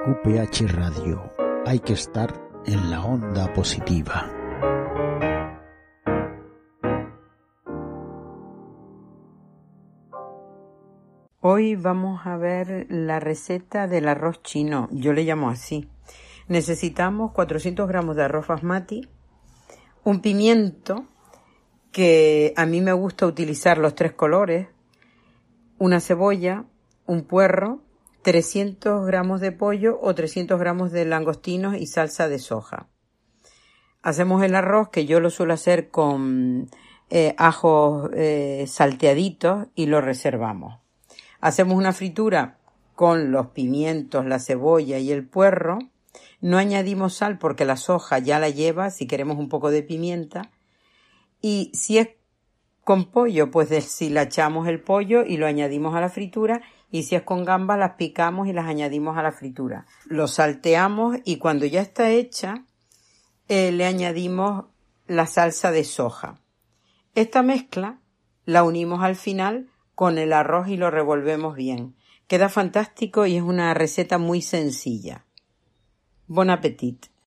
UPH Radio. Hay que estar en la onda positiva. Hoy vamos a ver la receta del arroz chino, yo le llamo así. Necesitamos 400 gramos de arroz basmati, un pimiento, que a mí me gusta utilizar los 3 colores, una cebolla, un puerro, 300 gramos de pollo o 300 gramos de langostinos y salsa de soja. Hacemos el arroz, que yo lo suelo hacer con ajos salteaditos, y lo reservamos. Hacemos una fritura con los pimientos, la cebolla y el puerro. No añadimos sal porque la soja ya la lleva, si queremos un poco de pimienta. Y si es con pollo, pues deshilachamos el pollo y lo añadimos a la fritura. Y si es con gambas, las picamos y las añadimos a la fritura. Lo salteamos y cuando ya está hecha, le añadimos la salsa de soja. Esta mezcla la unimos al final con el arroz y lo revolvemos bien. Queda fantástico y es una receta muy sencilla. Bon appétit.